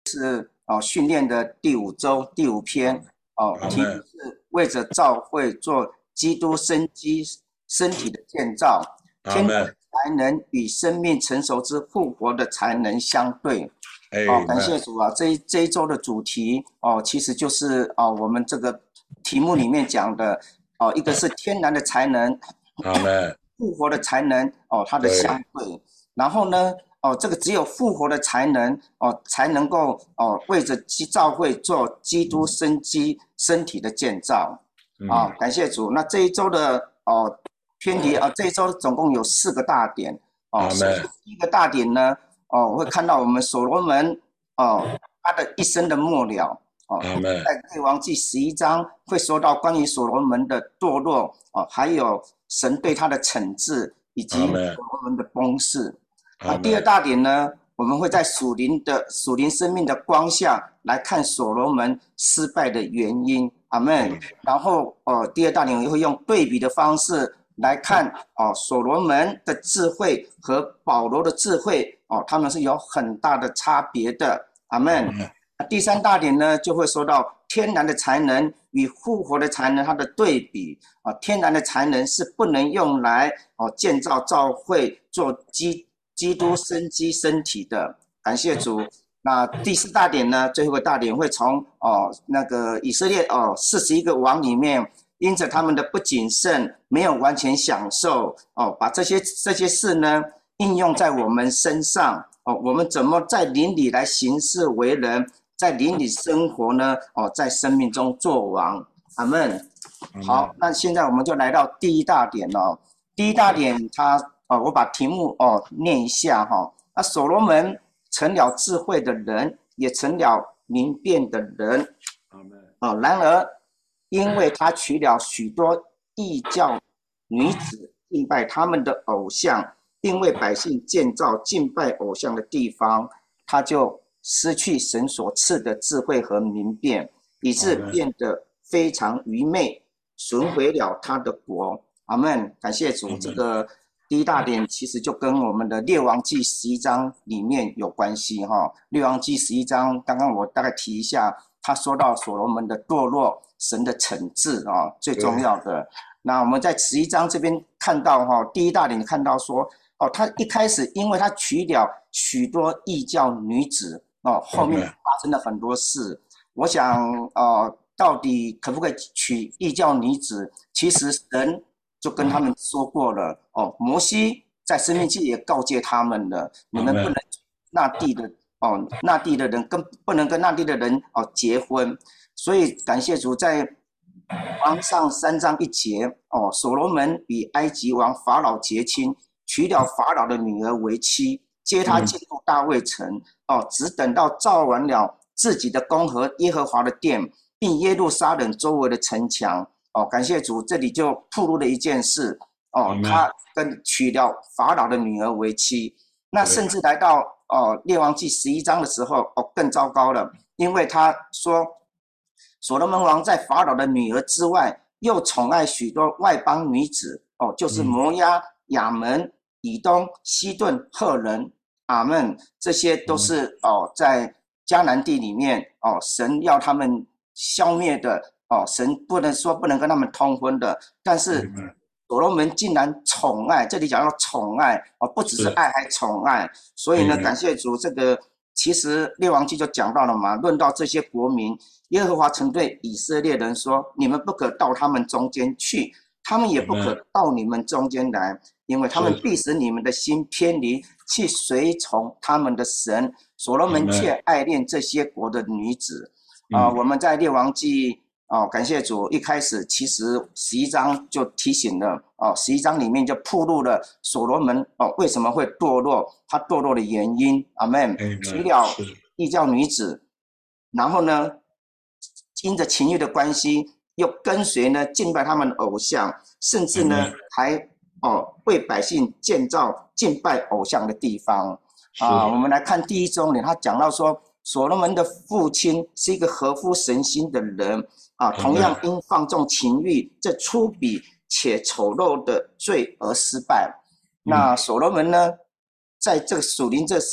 训练的第5周第5篇题目阿门， 是为着教会做基督生机身体的建造，天然的阿门才能与生命成熟之复活的才能相对。感谢 ，Amen， 主啊！这一周的主题其实就是我们这个题目里面讲的一个是天然的才能， 阿门， 复活的才能它的相对， 对。然后呢这个只有复活的才能才能够为着教会做基督生机身体的建造感谢主。那这一周的偏题这一周总共有4个大点首先阿门， 第一个大点呢我会看到我们所罗门他的一生的末了阿门， 在列王记11章会说到关于所罗门的堕落还有神对他的惩治，以及所阿门， 罗门的崩逝。第二阿门， 大点呢，我们会在属灵生命的光下来看所罗门失败的原因。阿门。然后第二大点也会用对比的方式来看所罗门的智慧和保罗的智慧他们是有很大的差别的。阿门。第三大点呢，就会说到天然的才能与复活的才能它的对比天然的才能是不能用来建造教会做基督生机身体的。感谢主。那第4大点呢，最后一个大点会从那个以色列41个王里面，因着他们的不谨慎，没有完全享受把这些事呢应用在我们身上我们怎么在邻里来行事为人，在邻里生活呢在生命中作王。阿门。好，那现在我们就来到第一大点第一大点我把题目念一下那所罗门成了智慧的人，也成了明辨的人然而因为他娶了许多异教女子，敬拜他们的偶像，并为百姓建造敬拜偶像的地方，他就失去神所赐的智慧和明辨，以致变得非常愚昧，损毁了他的国。阿门。感谢主。这个第一大点其实就跟我们的列王记11章里面有关系列王记11章刚刚我大概提一下，他说到所罗门的堕落，神的惩治最重要的。那我们在11章这边看到第一大点看到说他一开始因为他娶了许多异教女子后面发生了很多事。我想到底可不可以娶异教女子？其实神就跟他们说过了摩西在申命记也告诫他们了，你们不能那地的那地的人不能跟那地的人结婚。所以感谢主，在王上3章1节所罗门与埃及王法老结亲，娶了法老的女儿为妻，接他进入大卫城只等到造完了自己的宫和耶和华的殿，并耶路撒冷周围的城墙感谢主，这里就暴露了一件事他娶了法老的女儿为妻。那甚至来到列王记11章的时候更糟糕了，因为他说所罗门王在法老的女儿之外，又宠爱许多外邦女子就是摩押、亚门、以东、西顿、赫人。阿们。这些都是在迦南地里面神要他们消灭的神不能跟他们通婚的。但是所罗门竟然宠爱，这里讲到宠爱不只是爱，还宠爱。所以呢，感谢主，这个其实列王记就讲到了嘛，论到这些国民，耶和华曾对以色列人说：你们不可到他们中间去，他们也不可到你们中间来，因为他们必使你们的心偏离，去随从他们的神。所罗门却爱恋这些国的女子我们在列王记感谢主，一开始其实11章就提醒了11章里面就暴露了所罗门为什么会堕落，他堕落的原因。阿们。娶了异教女子，然后呢因着情欲的关系又跟随呢敬拜他们的偶像，甚至呢还为百姓建造敬拜偶像的地方我们来看第一重点，他讲到说所罗门的父亲是一个合乎神心的人同样因放纵情欲这粗鄙且丑陋的罪而失败。那所罗门呢，在这个属灵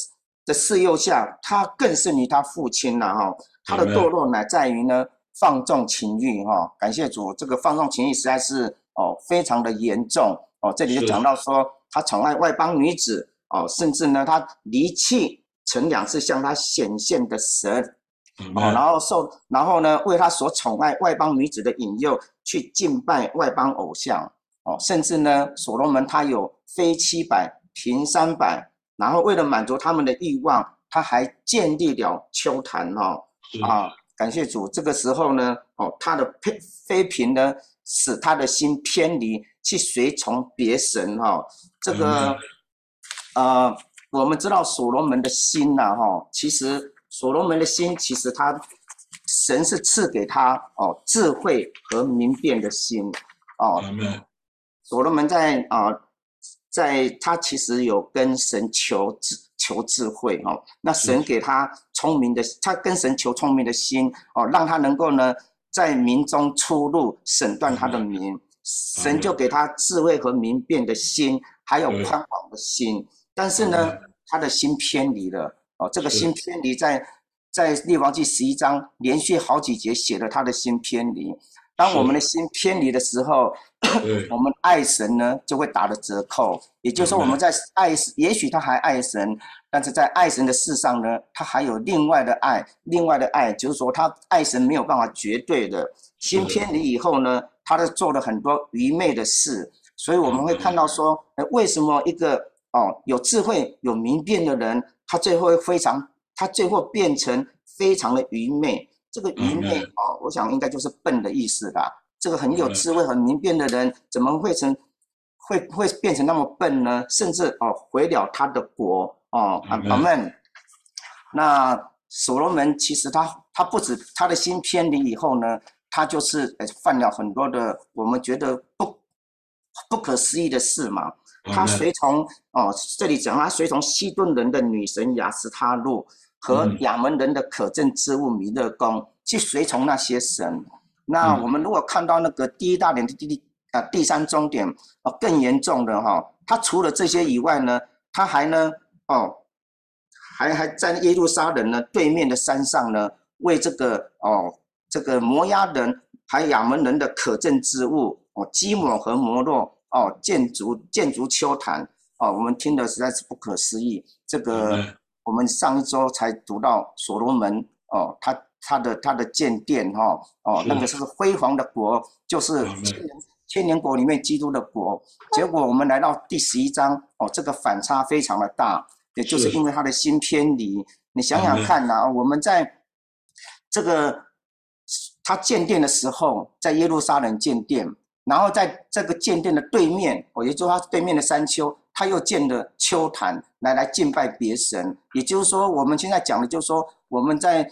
的示诱下，他更胜于他父亲了哈。他的堕落乃在于呢放纵情欲哈。感谢主，这个放纵情欲实在是非常的严重哦。这里就讲到说，他宠爱外邦女子哦，甚至呢他离弃曾2次向他显现的神。然后呢，为他所宠爱外邦女子的引诱，去敬拜外邦偶像甚至呢，所罗门他有妃700，嫔300，然后为了满足他们的欲望，他还建立了丘坛感谢主。这个时候呢，他的妃嫔呢，使他的心偏离，去随从别神这个我们知道所罗门的心其实所罗门的心，其实神是赐给他智慧和明辨的心所罗门在他其实有跟神求智慧那神给他聪明的，他跟神求聪明的心让他能够呢在民中出入，审断他的民。神就给他智慧和明辨的心，还有宽广的心。但是呢，他的心偏离了这个心偏离在列王纪11章连续好几节写了他的心偏离。当我们的心偏离的时候，我们爱神呢就会打了折扣。也就是说，我们在爱，也许他还爱神，但是在爱神的事上呢，他还有另外的爱，就是说他爱神没有办法绝对的。心偏离以后呢，他就做了很多愚昧的事。所以我们会看到说，为什么一个有智慧有明辨的人，他最后变成非常的愚昧。这个愚昧我想应该就是笨的意思啦。这个很有智慧很明辨的人，怎么会变成那么笨呢？甚至毁了他的国阿们。那所罗门其实他不止他的心偏离以后呢，他就是犯了很多的我们觉得不可思议的事嘛。他随从这里讲他随从西顿人的女神雅斯他路和亚门人的可憎之物弥勒宫，去随从那些神。那我们如果看到那个第1大点的第3中点更严重的他除了这些以外呢，他还呢还在耶路撒冷呢对面的山上呢，为这个摩押人还有亚门人的可憎之物基抹和摩洛建筑丘坛我们听的实在是不可思议。这个我们上一周才读到所罗门他的建殿那个是辉煌的国，就是千年国里面基督的国。结果我们来到第11章这个反差非常的大，也就是因为他的心偏离。你想想看我们在这个他建殿的时候，在耶路撒冷建殿，然后在这个建殿的对面也就是他对面的山丘，他又建了丘坛来敬拜别神。也就是说，我们现在讲的就是说，我们在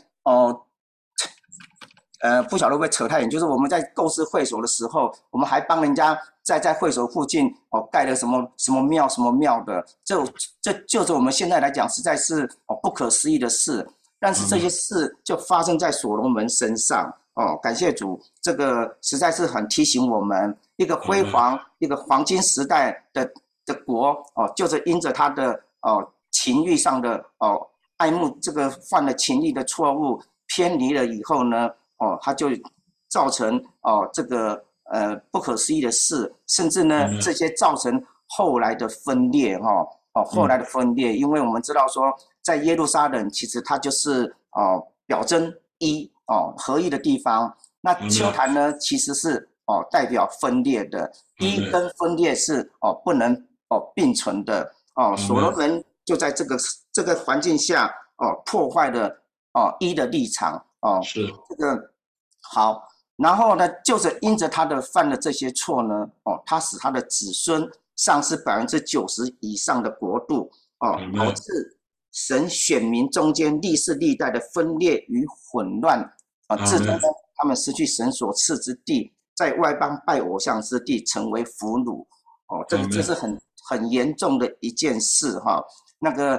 不晓得会不会扯太远，就是我们在构思会所的时候，我们还帮人家在会所附近盖了什么庙的，这就是我们现在来讲实在是不可思议的事。但是这些事就发生在所罗门身上感谢主，这个实在是很提醒我们，一个辉煌一个黄金时代的国就是因着他的情欲上的爱慕，这个犯了情欲的错误，偏离了以后呢他就造成这个不可思议的事，甚至呢这些造成后来的分裂后来的分裂。因为我们知道说，在耶路撒冷其实它就是表征合一的地方。那丘坛呢其实是代表分裂的，一跟分裂是不能并存的所罗门就在这个环境下破坏了一的立场是这个好。然后呢，就是因着他的犯了这些错呢他使他的子孙丧失90%以上的国度导致神选民中间历世历代的分裂与混乱至终他们失去神所赐之地，在外邦拜偶像之地成为俘虏这是很严重的一件事那个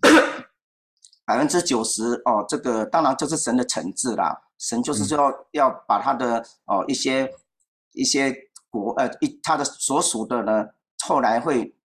90%这个当然就是神的惩治啦。神就是要把他的一些国他的所属的呢，后来会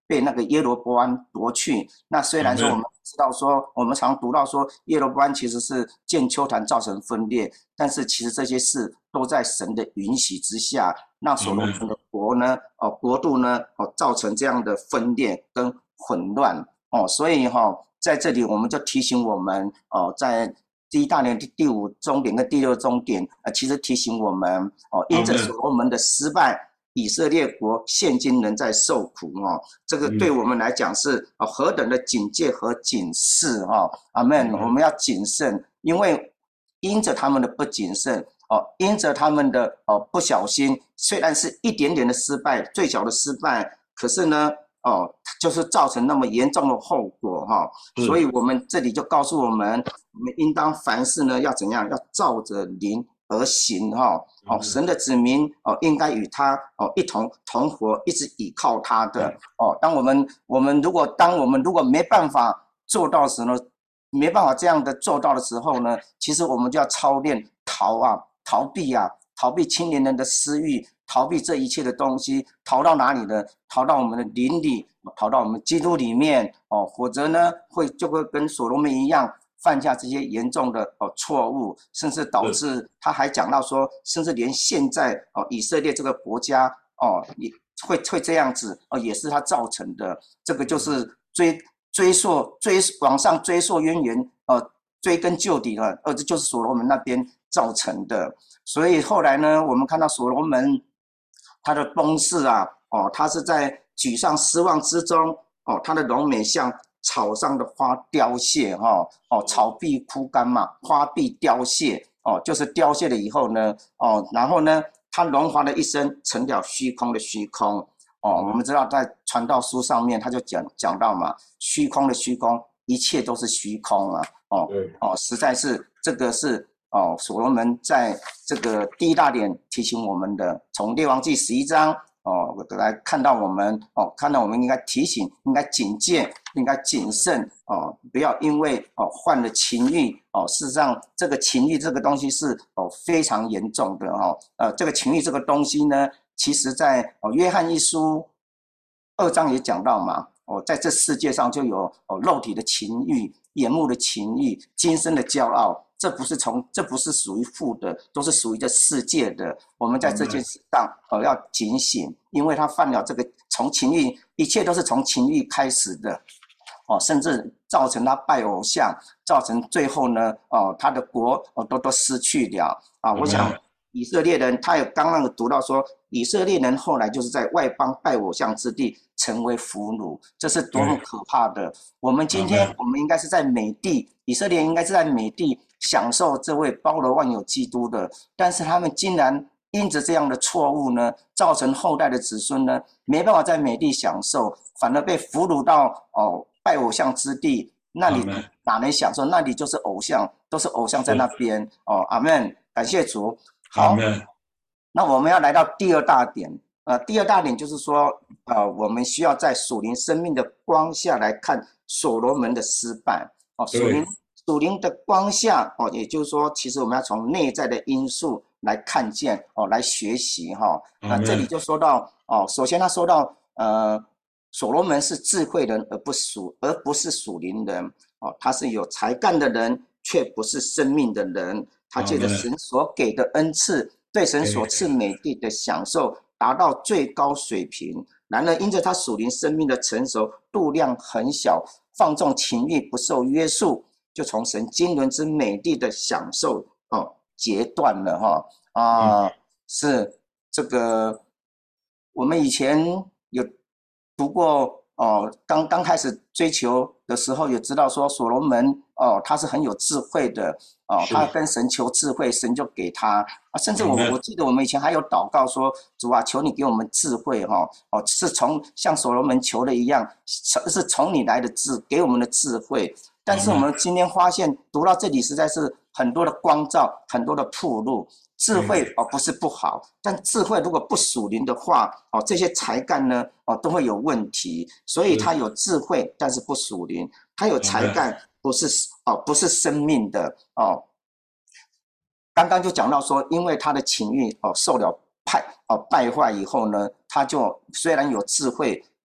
被那个耶罗波安夺去。那虽然说我们知道说，我们常读到说耶罗波安其实是建丘坛造成分裂，但是其实这些事都在神的允许之下，让所罗门的国呢，国度呢，造成这样的分裂跟混乱所以在这里我们就提醒我们在第一大年第5终点跟第6终点，其实提醒我们因着所罗门的失败，以色列国现今仍在受苦这个对我们来讲是何等的警戒和警示阿们。我们要谨慎，因为因着他们的不谨慎因着他们的不小心，虽然是一点点的失败，最小的失败，可是呢就是造成那么严重的后果所以我们这里就告诉我们应当凡事呢要怎样，要照着灵而行神的子民应该与他一同活，一直倚靠他的当我们如果没办法做到时呢，没办法这样的做到的时候呢，其实我们就要操练逃避青年人的私欲，逃避这一切的东西，逃到哪里呢？逃到我们的灵里，逃到我们基督里面否则呢就会跟所罗门一样犯下这些严重的错误，甚至导致他还讲到说，甚至连现在以色列这个国家也会这样子也是他造成的。这个就是往上追溯渊源追根究底了，这就是所罗门那边造成的。所以后来呢，我们看到所罗门他的崩逝他是在沮丧失望之中他的荣美像草上的花凋谢草必枯干嘛，花必凋谢就是凋谢了以后呢然后呢，他荣华的一生成了虚空的虚空我们知道在传道书上面他就讲到嘛，虚空的虚空，一切都是虚空实在是这个是所罗门在这个第一大点提醒我们的，从列王纪11章来看到我们应该提醒，应该警戒，应该谨慎不要因为犯了情欲事实上这个情欲这个东西是非常严重的这个情欲这个东西呢，其实在约翰一书2章也讲到嘛在这世界上就有肉体的情欲、眼目的情欲、今生的骄傲，这不是属于父的，都是属于这世界的。我们在这件事上要警醒，因为他犯了这个从情欲，一切都是从情欲开始的甚至造成他拜偶像，造成最后呢他的国都失去了我想以色列人他也刚刚有读到说，以色列人后来就是在外邦拜偶像之地成为俘虏，这是多么可怕的。我们今天我们应该是在美地，以色列应该是在美地享受这位包罗万有基督的，但是他们竟然因着这样的错误呢，造成后代的子孙呢没办法在美地享受，反而被俘虏到拜偶像之地，那里哪能享受？那里就是偶像，都是偶像在那边阿们，感谢主。好，那我们要来到第二大点第二大点就是说我们需要在属灵生命的光下来看所罗门的失败属灵的光下也就是说其实我们要从内在的因素来看见来学习那这里就说到首先他说到所罗门是智慧人而不是属灵人他是有才干的人，却不是生命的人。他借着神所给的恩赐，对神所赐美地的享受达到最高水平。然而因着他属灵生命的成熟度量很小，放纵情欲不受约束，就从神经纶之美地的享受截断了是这个我们以前有读过刚开始追求的时候也知道说所罗门他是很有智慧的他跟神求智慧，神就给他甚至我记得我们以前还有祷告说，主啊，求你给我们智慧是像所罗门求的一样，是从你来的给我们的智慧。但是我们今天发现读到这里实在是很多的光照，很多的暴露。智慧不是不好，但智慧如果不属灵的话这些才干呢都会有问题。所以他有智慧，但是不属灵；他有才干，不是生命的刚刚就讲到说，因为他的情欲受了败坏以后呢，他就虽然有智慧，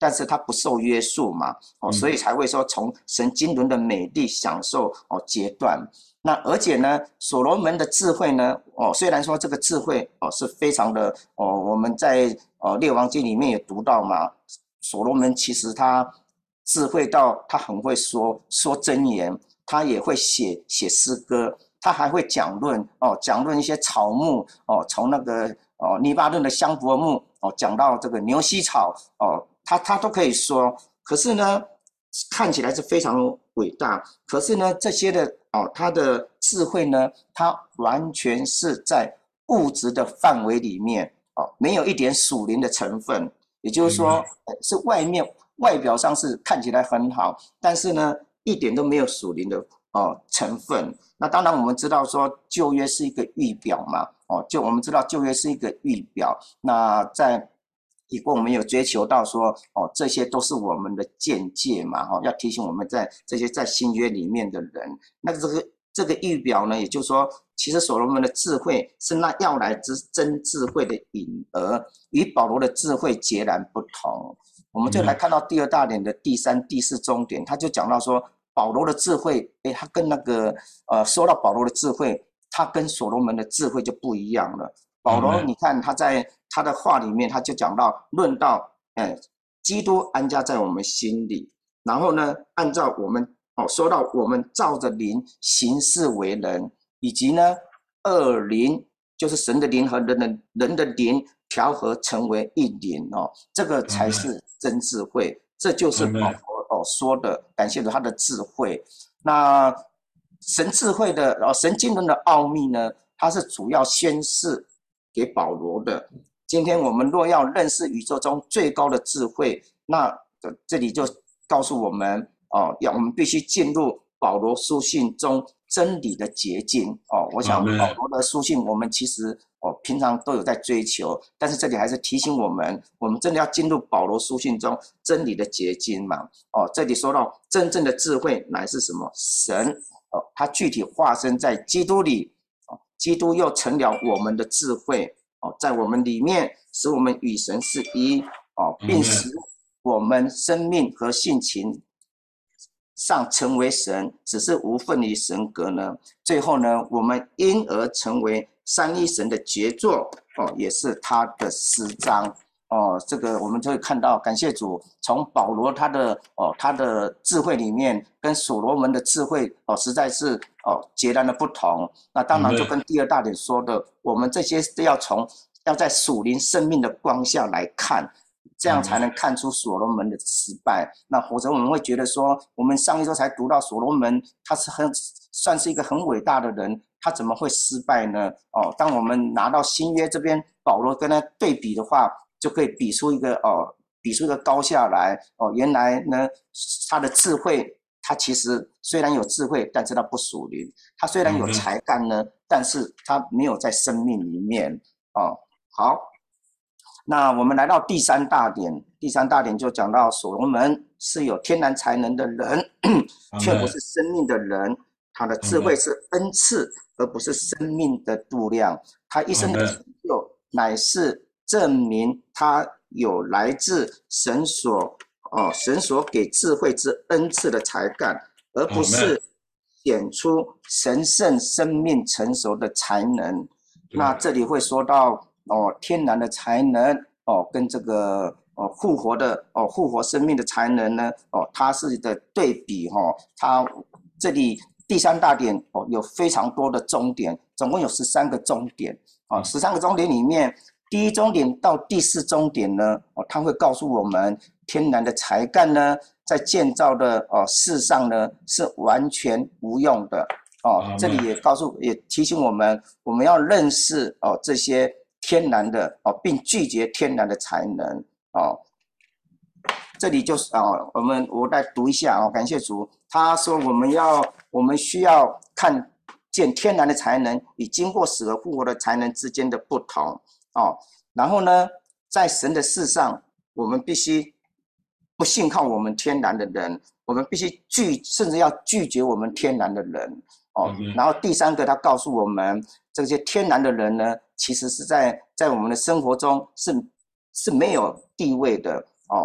但是他不受约束嘛，所以才会说从神经纶的美丽享受截断。那而且呢，所罗门的智慧呢，虽然说这个智慧是非常的我们在列王记里面也读到嘛，所罗门其实他智慧到他很会说箴言，他也会写诗歌，他还会讲论一些草木从那个黎巴嫩的香柏木讲到这个牛膝草他都可以说。可是呢，看起来是非常伟大，可是呢，这些的他的智慧呢，他完全是在物质的范围里面没有一点属灵的成分，也就是说是外表上是看起来很好，但是呢，一点都没有属灵的成分。那当然我们知道说旧约是一个预表嘛，我们知道旧约是一个预表，那在以过我们有追求到说这些都是我们的见解嘛，要提醒我们这些在新约里面的人。那这个预表呢，也就是说其实所罗门的智慧是那要来之真智慧的影儿，与保罗的智慧截然不同。我们就来看到第二大点的第3、第4中点，他就讲到说保罗的智慧他跟那个说到保罗的智慧，他跟所罗门的智慧就不一样了。保罗你看他在他的话里面他就讲到论到基督安家在我们心里，然后呢按照我们说到我们照着灵行事为人，以及呢二灵就是神的灵和人的灵调和成为一灵这个才是真智慧。这就是保罗说的，感谢主他的智慧。那神智慧的神经纶的奥秘呢，它是主要宣示给保罗的。今天我们若要认识宇宙中最高的智慧，那这里就告诉我们我们必须进入保罗书信中真理的捷径我想保罗的书信我们其实平常都有在追求，但是这里还是提醒我们真的要进入保罗书信中真理的捷径嘛。这里说到真正的智慧乃是什么？神它具体化身在基督里，基督又成了我们的智慧在我们里面，使我们与神是一并使我们生命和性情上成为神，只是无分于神格呢。最后呢，我们因而成为三一神的杰作也是他的诗章这个我们就会看到，感谢主，从保罗他的智慧里面跟所罗门的智慧实在是截然的不同。那当然就跟第二大点说的，我们这些都要在属灵生命的光下来看，这样才能看出所罗门的失败。那否则我们会觉得说，我们上一周才读到所罗门，他是算是一个很伟大的人，他怎么会失败呢？当我们拿到新约这边保罗跟他对比的话，就可以比出一个高下来原来呢他的智慧，他其实虽然有智慧，但是他不属灵；他虽然有才干呢，但是他没有在生命里面好，那我们来到第三大点就讲到所罗门是有天然才能的人，却不是生命的人。他的智慧是恩赐，而不是生命的度量。他一生的成就乃是证明他有来自神所给智慧之恩赐的才干，而不是显出神圣生命成熟的才能。那这里会说到天然的才能跟这个复活生命的才能呢它是的对比它这里第三大点有非常多的终点，总共有13个终点13个终点里面，第一终点到第4终点呢它会告诉我们天然的才干呢在建造的事上呢是完全无用的这里也提醒我们要认识这些天然的并拒绝天然的才能这里就是我来读一下感谢主。他说我们需要看见天然的才能与经过死而复活的才能之间的不同然后呢，在神的事上，我们必须不信靠我们天然的人，我们必须甚至要拒绝我们天然的人然后第三个，他告诉我们，这些天然的人呢，其实是在我们的生活中是没有地位的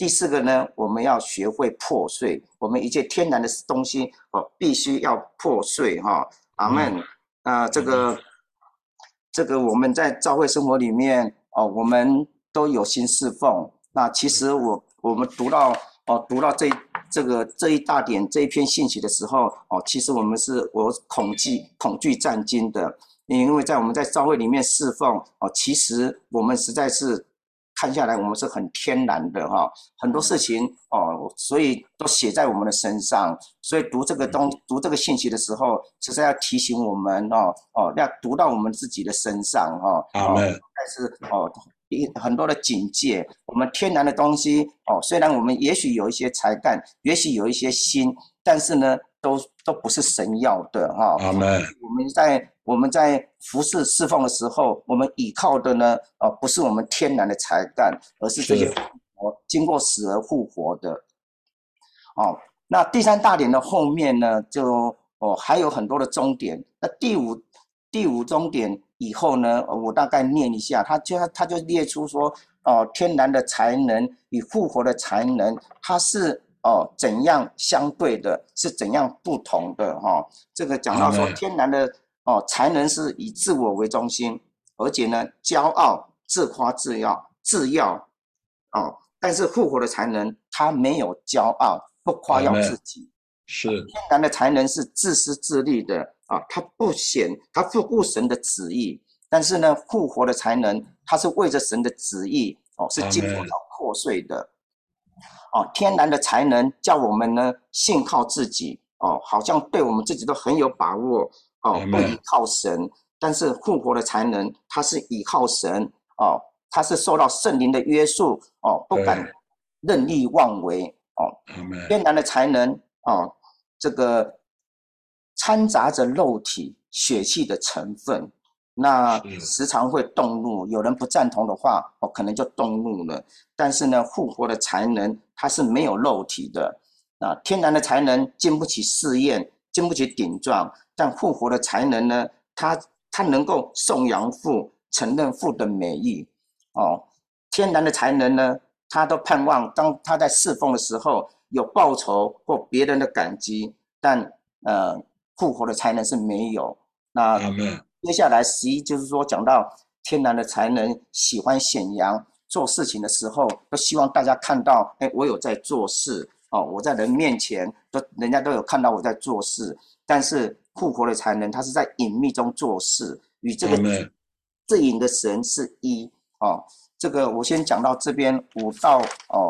第四个呢，我们要学会破碎，我们一切天然的东西必须要破碎哈。阿们。这个我们在教会生活里面我们都有心侍奉。那其实我们读到这一大点这一篇信息的时候其实我恐惧战惊的，因为我们在教会里面侍奉其实我们实在是看下来我们是很天然的很多事情所以都写在我们的身上，所以读这个信息的时候，实在要提醒我们要读到我们自己的身上但是很多的警戒，我们天然的东西虽然我们也许有一些才干，也许有一些心，但是呢都不是神要的我们在服侍侍奉的时候，我们依靠的呢不是我们天然的才干，而是这些经过死而复活的那第三大点的后面呢，就还有很多的终点。那第五终点以后呢，我大概念一下，他就列出说，天然的才能与复活的才能，它是怎样相对的，是怎样不同的这个讲到说，天然的才能是以自我为中心，而且呢，骄傲、自夸自耀但是复活的才能，他没有骄傲，不夸耀自己。 是天然的才能是自私自利的他不顾神的旨意，但是呢，复活的才能，他是为着神的旨意是经过到破碎的天然的才能叫我们呢信靠自己好像对我们自己都很有把握不依靠神，但是复活的才能，他是依靠神他是受到圣灵的约束不敢任意妄为天然的才能这个掺杂着肉体血气的成分，那时常会动怒，有人不赞同的话可能就动怒了。但是呢，复活的才能它是没有肉体的天然的才能经不起试验，经不起顶撞，但复活的才能呢，它能够颂扬父，承认父的美意天然的才能呢，他都盼望当他在侍奉的时候有报酬或别人的感激，但复活的才能是没有。那接下来11就是说讲到天然的才能喜欢显扬，做事情的时候都希望大家看到我有在做事我在人面前人家都有看到我在做事，但是复活的才能他是在隐秘中做事，与这个最隐的神是一这个我先讲到这边5到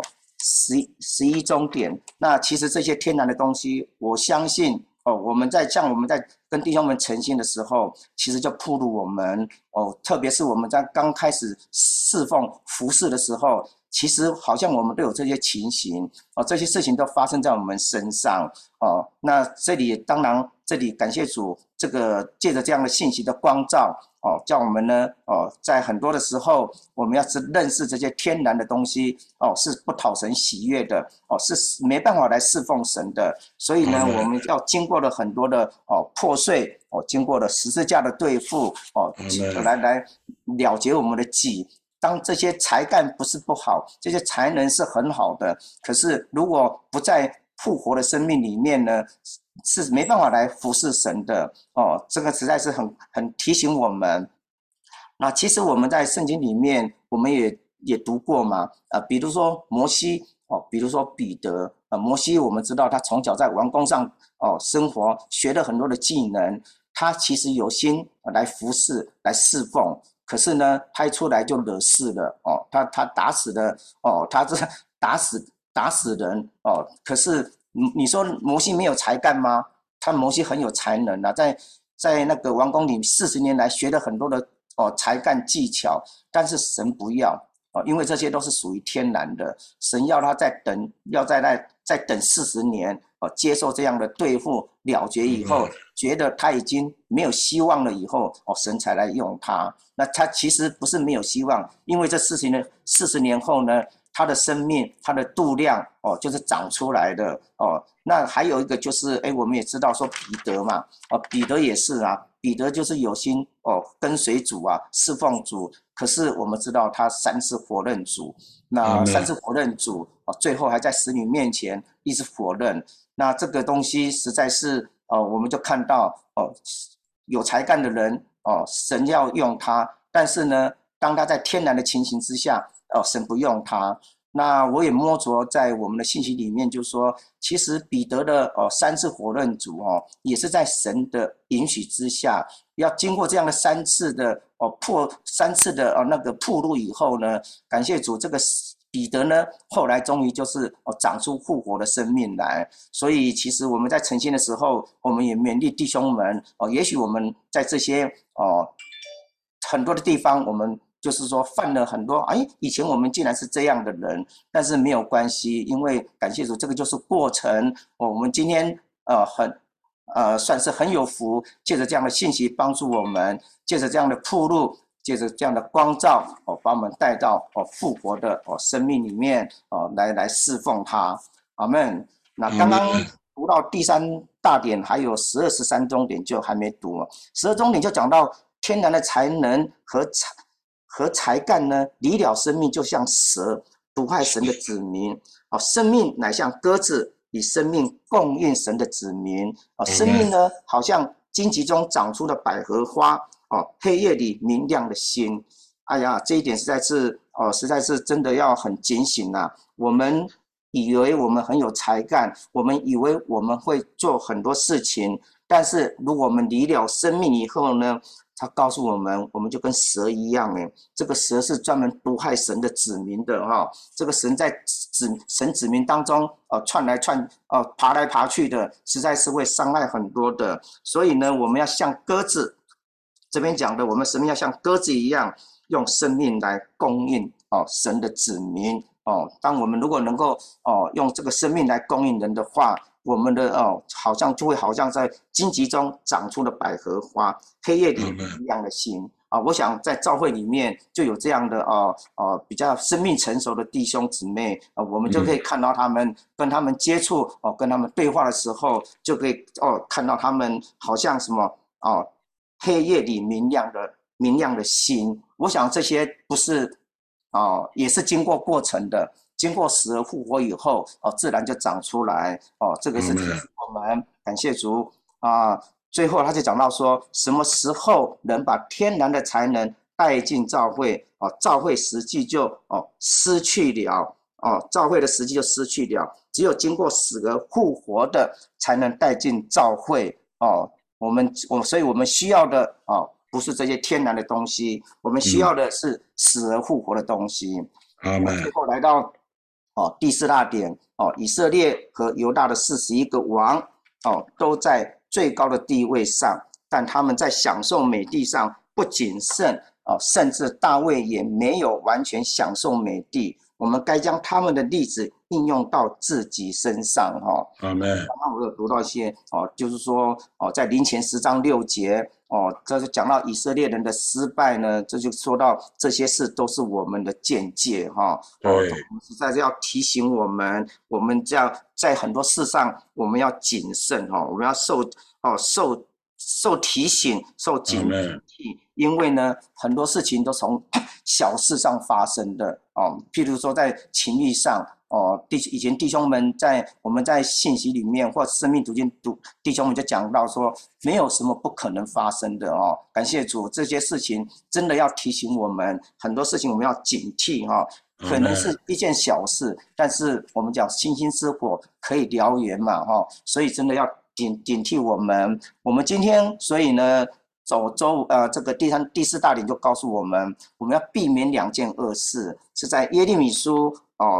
11终点。那其实这些天然的东西，我相信我们在跟弟兄们诚心的时候，其实就暴露我们特别是我们在刚开始侍奉服侍的时候，其实好像我们都有这些情形这些事情都发生在我们身上那这里当然感谢主，这个借着这样的信息的光照叫我们呢在很多的时候，我们要认识这些天然的东西是不讨神喜悦的是没办法来侍奉神的。所以呢，我们要经过了很多的破碎经过了十字架的对付来了结我们的己。当这些才干不是不好，这些才能是很好的，可是如果不在复活的生命里面呢，是没办法来服侍神的这个实在是很提醒我们。那其实我们在圣经里面我们也读过嘛比如说摩西比如说彼得摩西我们知道他从小在王宫上生活，学了很多的技能，他其实有心来服侍来侍奉，可是呢他一出来就惹事了他打死了他这打死人可是你说摩西没有才干吗？摩西很有才能在那个王宫里40年来学了很多的才干技巧，但是神不要因为这些都是属于天然的，神要他再等40年接受这样的对付了结以后，觉得他已经没有希望了以后神才来用他。那他其实不是没有希望，因为这40年后呢，他的生命他的度量就是长出来的那还有一个就是我们也知道说彼得嘛彼得也是彼得就是有心跟随主侍奉主，可是我们知道他3次否认主，那3次否认主最后还在使女面前一直否认。那这个东西实在是我们就看到有才干的人神要用他，但是呢，当他在天然的情形之下神不用他。那我也摸着在我们的信息里面，就是说，其实彼得的3次否认主也是在神的允许之下，要经过这样的3次的3次的那个暴露以后呢，感谢主，这个彼得呢后来终于就是长出复活的生命来。所以其实我们在诚心的时候，我们也勉励弟兄们也许我们在这些很多的地方，我们就是说犯了很多，以前我们竟然是这样的人，但是没有关系，因为感谢主，这个就是过程。我们今天算是很有福，借着这样的信息帮助我们，借着这样的铺路，借着这样的光照，把我们带到复活的生命里面来侍奉他。阿们。那刚刚读到第3大点，还有12、13中点就还没读12中点就讲到天然的才能和才干呢，离了生命就像蛇，毒害神的子民。生命乃像鸽子，以生命供应神的子民。生命呢，好像荆棘中长出的百合花，黑夜里明亮的星。哎呀，这一点实在是真的要很警醒啊！我们以为我们很有才干，我们以为我们会做很多事情，但是如果我们离了生命以后呢，他告诉我们，我们就跟蛇一样这个蛇是专门毒害神的子民的这个神在神子民当中窜来窜爬来爬去的，实在是会伤害很多的。所以呢，我们要像鸽子，这边讲的，我们生命要像鸽子一样，用生命来供应神的子民当我们如果能够用这个生命来供应人的话，我们的好像就会好像在荆棘中长出了百合花，黑夜里一样的心我想在教会里面就有这样的比较生命成熟的弟兄姊妹我们就可以看到他们跟他们接触跟他们对话的时候，就可以看到他们好像什么黑夜里明亮的心。我想这些不是也是经过过程的，经过死而复活以后自然就长出来这个是提醒我们，感谢主最后他就讲到说，什么时候能把天然的才能带进教会教会实际就失去了教会的实际就失去了，只有经过死而复活的才能带进教会所以我们需要的不是这些天然的东西，我们需要的是死而复活的东西。最后来到第4大点以色列和犹大的41个王都在最高的地位上，但他们在享受美地上不谨慎甚至大卫也没有完全享受美地。我们该将他们的例子应用到自己身上阿们。 刚刚我有读到一些就是说在林前10章6节这就讲到以色列人的失败呢，这就说到这些事都是我们的见解对， 实在是要提醒我们这样在很多事上我们要谨慎我们要受提醒，受警惕，因为呢，很多事情都从小事上发生的譬如说在情欲上以前弟兄们我们在信息里面或生命途径弟兄们就讲到说，没有什么不可能发生的感谢主，这些事情真的要提醒我们，很多事情我们要警惕可能是一件小事，但是我们讲星星之火可以燎原嘛所以真的要警惕我们。我们今天所以呢这个第4大点就告诉我们，我们要避免2件恶事，是在耶利米书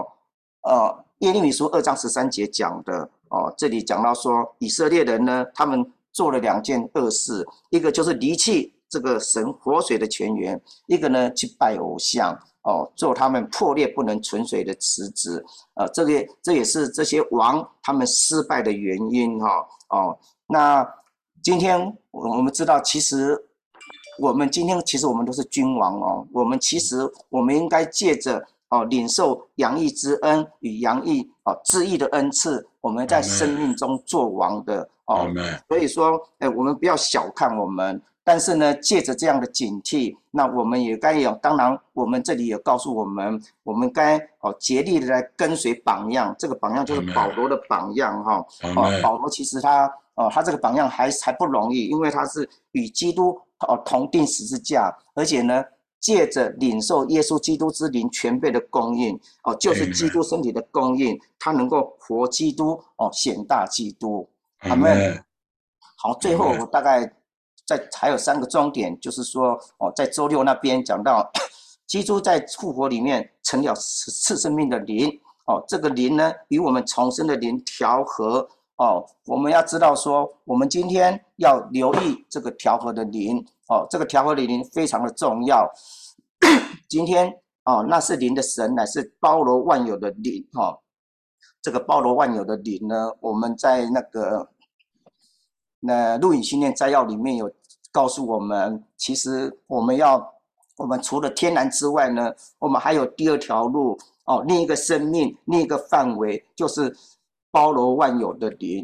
2章13节讲的这里讲到说，以色列人呢，他们做了2件恶事，一个就是离弃这个神活水的泉源，一个呢去拜偶像做他们破裂不能存水的池子这也是这些王他们失败的原因那今天我们知道，其实我们都是君王我们应该借着领受洋溢之恩与洋溢至义的恩赐，我们在生命中做王的所以说我们不要小看我们但是呢，借着这样的警惕，那我们也该有，当然我们这里也告诉我们，我们该竭力的来跟随榜样，这个榜样就是保罗的榜样哈。保罗其实他这个榜样还不容易，因为他是与基督同钉十字架，而且呢，借着领受耶稣基督之灵全备的供应就是基督身体的供应，他能够活基督显大基督。阿们。好，最后我大概还有3个重点，就是说在周6那边讲到，基督在复活里面成了赐生命的灵这个灵呢与我们重生的灵调和我们要知道说，我们今天要留意这个调和的灵这个调和的灵非常的重要。今天那是灵的神，乃是包罗万有的灵这个包罗万有的灵呢，我们在那录影训练摘要里面有告诉我们，其实我们除了天然之外呢，我们还有第2条路另一个生命，另一个范围，就是包罗万有的灵。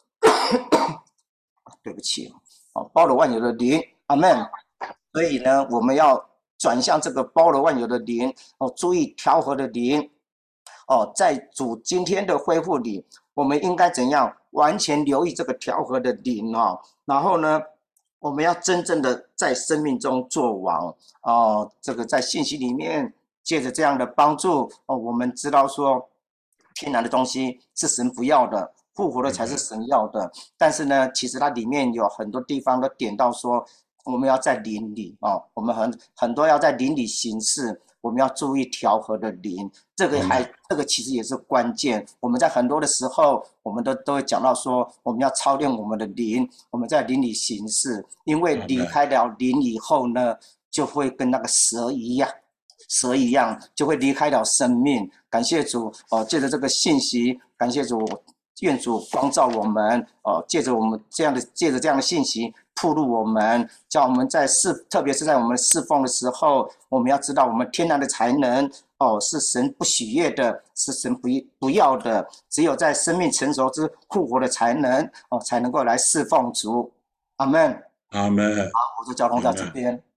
对不起包罗万有的灵，阿们。所以呢，我们要转向这个包罗万有的灵注意调和的灵在主今天的恢复里，我们应该怎样完全留意这个调和的灵然后呢，我们要真正的在生命中做王这个在信息里面，借着这样的帮助我们知道说，天然的东西是神不要的，复活的才是神要的。但是呢，其实它里面有很多地方都点到说，我们要在灵里我们很多要在灵里行事，我们要注意调和的灵，这个其实也是关键。我们在很多的时候，我们都会讲到说，我们要操练我们的灵，我们在灵里行事，因为离开了灵以后呢，就会跟那个蛇一样，就会离开了生命。感谢主借着这个信息，感谢主，愿主光照我们借着这样的信息铺路我们，叫我们特别是在我们侍奉的时候，我们要知道我们天然的才能是神不喜悦的，是神不要的，只有在生命成熟之复活的才能才能够来侍奉主。阿们。 阿们。 好，我就交通到这边。